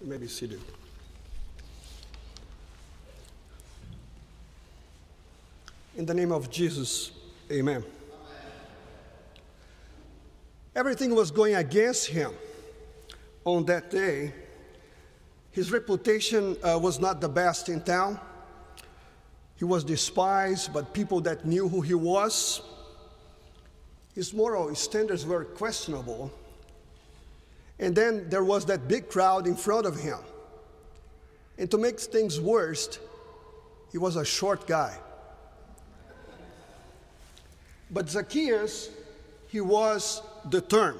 may be seated. In the name of Jesus, amen. Everything was going against him on that day. His reputation was not the best in town. He was despised, but people that knew who he was. His moral standards were questionable. And then there was that big crowd in front of him. And to make things worse, he was a short guy. But Zacchaeus, he was determined.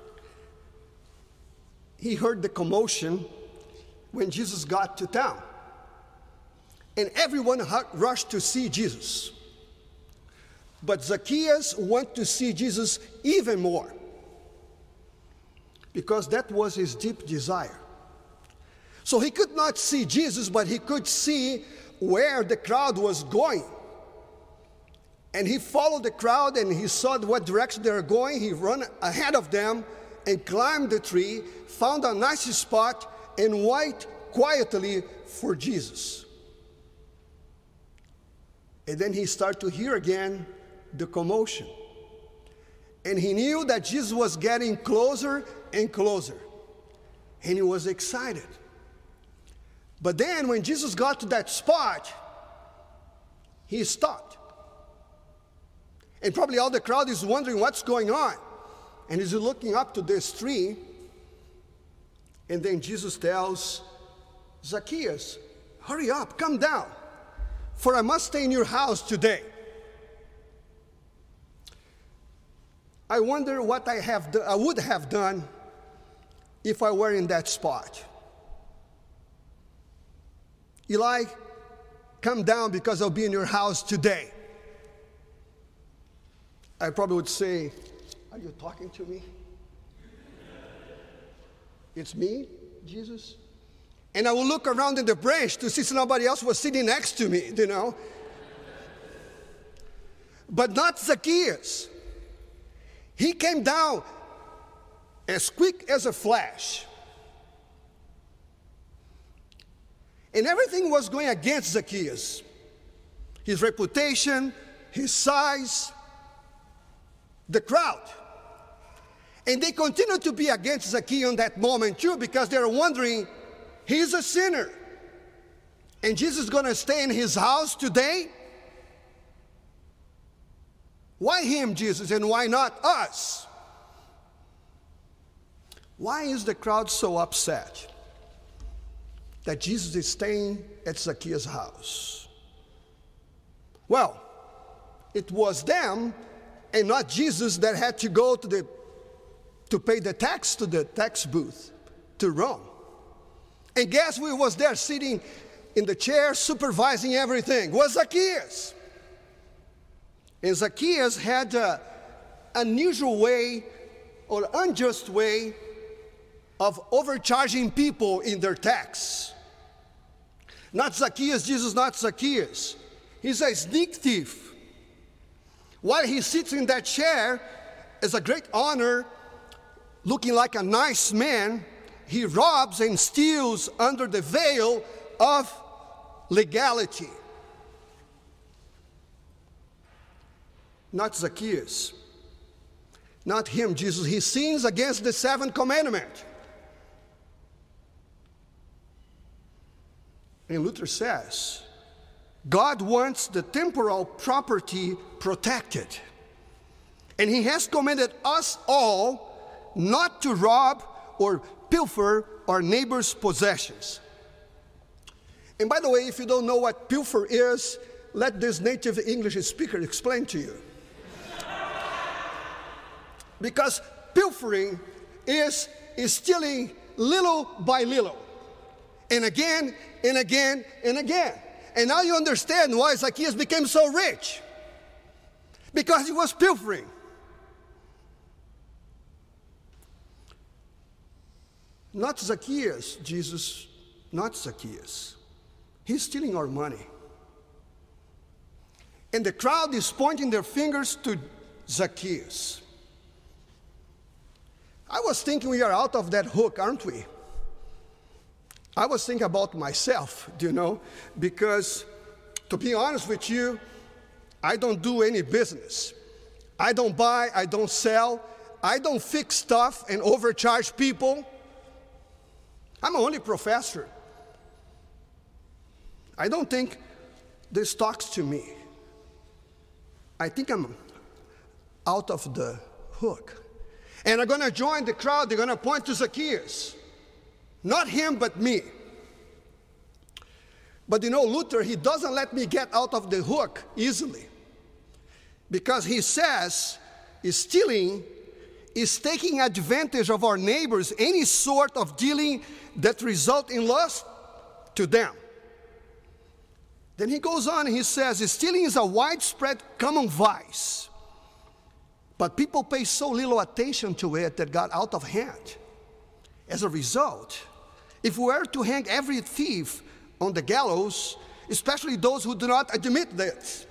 He heard the commotion when Jesus got to town. And everyone rushed to see Jesus. But Zacchaeus wanted to see Jesus even more, because that was his deep desire. So he could not see Jesus, but he could see where the crowd was going. And he followed the crowd, and he saw what direction they were going. He ran ahead of them and climbed the tree, found a nice spot, and waited quietly for Jesus. And then he started to hear again the commotion. And he knew that Jesus was getting closer and closer. And he was excited. But then when Jesus got to that spot, he stopped. And probably all the crowd is wondering what's going on. And he's looking up to this tree. And then Jesus tells Zacchaeus, hurry up, come down, for I must stay in your house today. I wonder what I would have done if I were in that spot. Eli, come down because I'll be in your house today. I probably would say, are you talking to me? It's me, Jesus? And I will look around in the branch to see if nobody else was sitting next to me, you know. But not Zacchaeus. He came down as quick as a flash. And everything was going against Zacchaeus. His reputation, his size, the crowd. And they continued to be against Zacchaeus in that moment too, because they were wondering, he's a sinner. And Jesus is going to stay in his house today? Why him, Jesus, and why not us? Why is the crowd so upset that Jesus is staying at Zacchaeus' house? Well, it was them and not Jesus that had to go to pay the tax to the tax booth to Rome. And guess who was there sitting in the chair supervising everything? Was Zacchaeus. And Zacchaeus had an unusual way or unjust way of overcharging people in their tax. Not Zacchaeus, Jesus, not Zacchaeus. He's a sneak thief. While he sits in that chair as a great honor, looking like a nice man, he robs and steals under the veil of legality. Not Zacchaeus. Not him, Jesus. He sins against the seventh commandment. And Luther says, God wants the temporal property protected. And he has commanded us all not to rob or pilfer our neighbor's possessions. And by the way, if you don't know what pilfer is, let this native English speaker explain to you. Because pilfering is stealing little by little. And again, and again, and again. And now you understand why Zacchaeus became so rich. Because he was pilfering. Not Zacchaeus, Jesus, not Zacchaeus. He's stealing our money. And the crowd is pointing their fingers to Zacchaeus. I was thinking we are out of that hook, aren't we? I was thinking about myself, because to be honest with you, I don't do any business. I don't buy, I don't sell, I don't fix stuff and overcharge people. I'm only professor. I don't think this talks to me. I think I'm out of the hook. And I'm going to join the crowd. They're going to point to Zacchaeus. Not him, but me. But Luther, he doesn't let me get out of the hook easily. Because he says stealing is taking advantage of our neighbors, any sort of dealing that result in loss to them. Then he goes on and he says, stealing is a widespread common vice. But people pay so little attention to it that got out of hand. As a result, if we were to hang every thief on the gallows, especially those who do not admit that,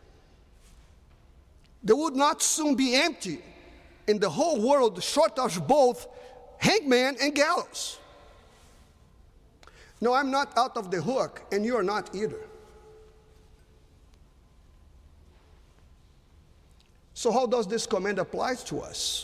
they would not soon be empty in the whole world, short of both hangman and gallows. No, I'm not out of the hook, and you are not either. So how does this command apply to us?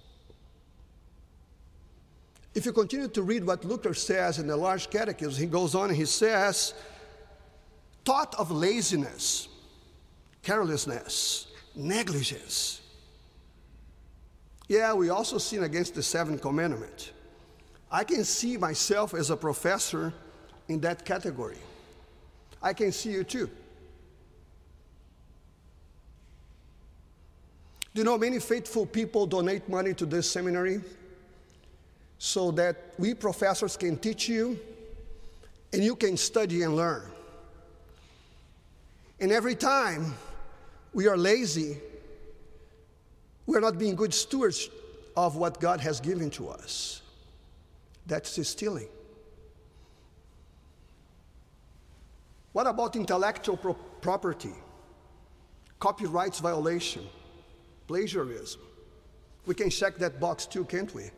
If you continue to read what Luther says in the Large Catechism, he goes on and he says, thought of laziness, carelessness, negligence. Yeah, we also sin against the seventh commandment. I can see myself as a professor in that category. I can see you too. Many faithful people donate money to this seminary so that we professors can teach you and you can study and learn. And every time we are lazy, we are not being good stewards of what God has given to us. That's stealing. What about intellectual property, copyrights violation, plagiarism? We can check that box too, can't we?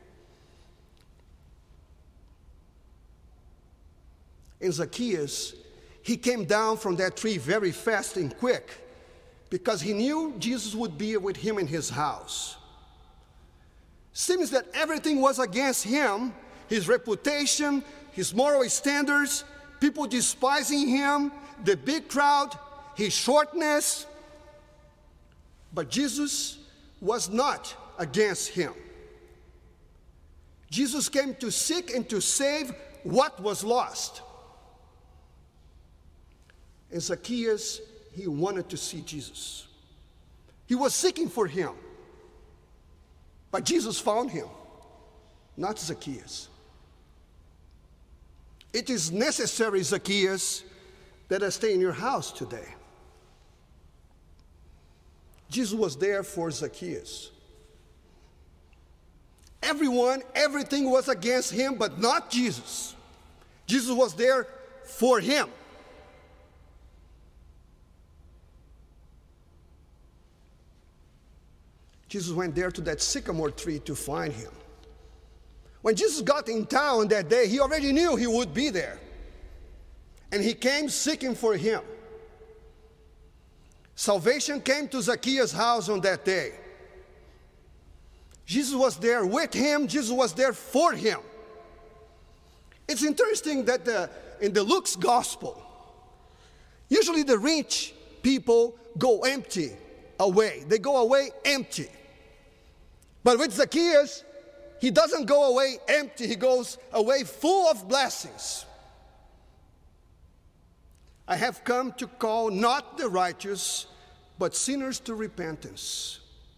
And Zacchaeus, he came down from that tree very fast and quick because he knew Jesus would be with him in his house. Seems that everything was against him, his reputation, his moral standards, people despising him, the big crowd, his shortness. But Jesus was not against him. Jesus came to seek and to save what was lost. And Zacchaeus, he wanted to see Jesus. He was seeking for him. But Jesus found him, not Zacchaeus. It is necessary, Zacchaeus, that I stay in your house today. Jesus was there for Zacchaeus. Everything was against him, but not Jesus. Jesus was there for him. Jesus went there to that sycamore tree to find him. When Jesus got in town that day, he already knew he would be there. And he came seeking for him. Salvation came to Zacchaeus' house on that day. Jesus was there with him. Jesus was there for him. It's interesting that in the Luke's gospel, usually the rich people go empty away. They go away empty. But with Zacchaeus, he doesn't go away empty. He goes away full of blessings. I have come to call not the righteous, but sinners to repentance.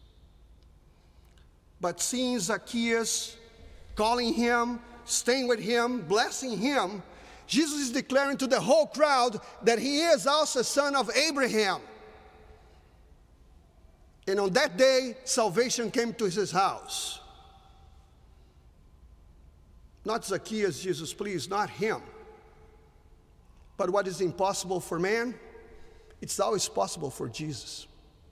But seeing Zacchaeus, calling him, staying with him, blessing him, Jesus is declaring to the whole crowd that he is also a son of Abraham. And on that day, salvation came to his house. Not Zacchaeus, Jesus, please, not him. But what is impossible for man, it's always possible for Jesus.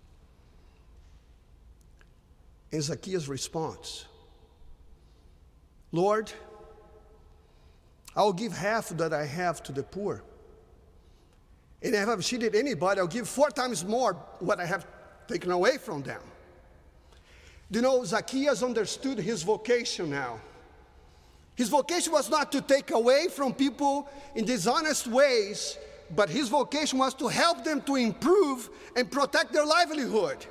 And Zacchaeus' response, Lord, I'll give half that I have to the poor. And if I've cheated anybody, I'll give 4 times more what I have taken away from them. Do you know, Zacchaeus understood his vocation now. His vocation was not to take away from people in dishonest ways, but his vocation was to help them to improve and protect their livelihood.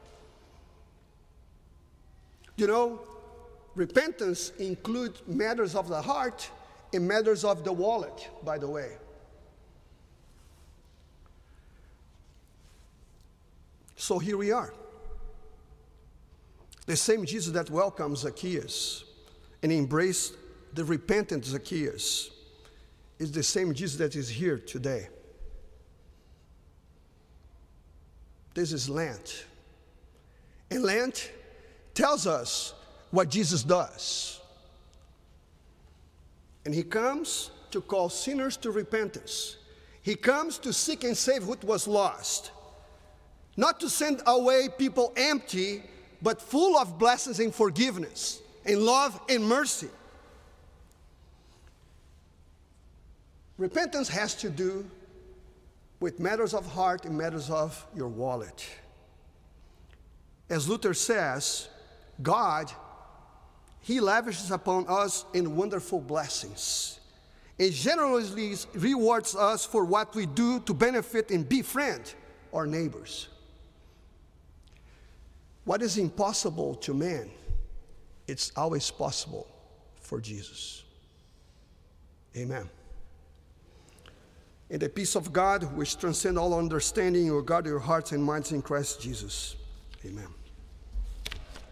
You know, repentance includes matters of the heart and matters of the wallet, by the way. So here we are. The same Jesus that welcomed Zacchaeus and embraced the repentant Zacchaeus is the same Jesus that is here today. This is Lent. And Lent tells us what Jesus does. And he comes to call sinners to repentance. He comes to seek and save what was lost. Not to send away people empty, but full of blessings and forgiveness, and love and mercy. Repentance has to do with matters of heart and matters of your wallet. As Luther says, God, he lavishes upon us in wonderful blessings and generously rewards us for what we do to benefit and befriend our neighbors. What is impossible to man, it's always possible for Jesus. Amen. And the peace of God, which transcends all understanding, will guard your hearts and minds in Christ Jesus. Amen.